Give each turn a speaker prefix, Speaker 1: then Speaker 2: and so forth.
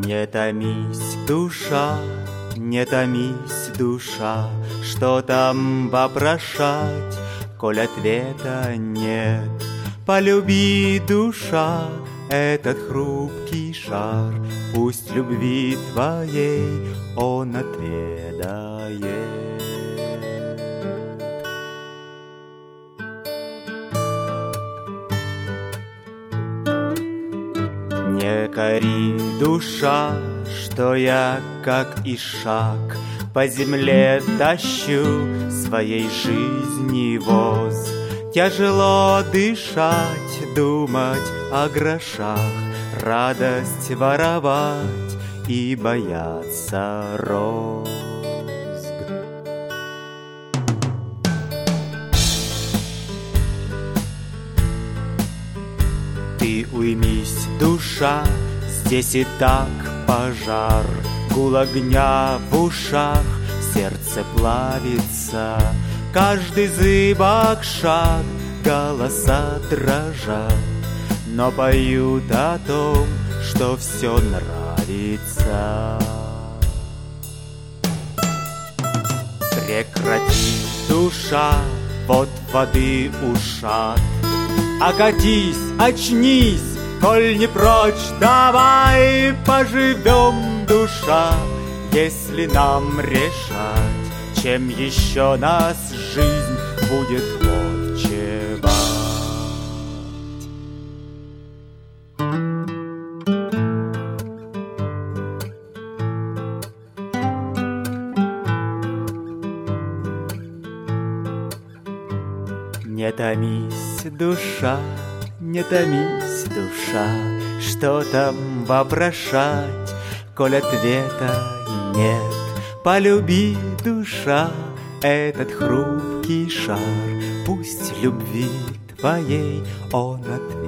Speaker 1: Не томись, душа, не томись, душа, что там вопрошать, коль ответа нет. Полюби, душа, этот хрупкий шар, пусть любви твоей он отведает. Не кори, душа, что я, как ишак, по земле тащу своей жизни воз. Тяжело дышать, думать о грошах, радость воровать и бояться розг. Ты уймись, душа, здесь и так пожар, гул огня в ушах, сердце плавится, каждый зыбок шаг, голоса дрожат, но поют о том, что все нравится. Прекрати, душа, вот воды ушат, окатись, очнись, коль не прочь, давай поживем, душа, если нам решать, чем еще нас жизнь будет отчевать. Не томись, душа, не томись, душа, что там вопрошать, коль ответа нет. Полюби, душа, этот хрупкий шар, пусть любви твоей он ответит.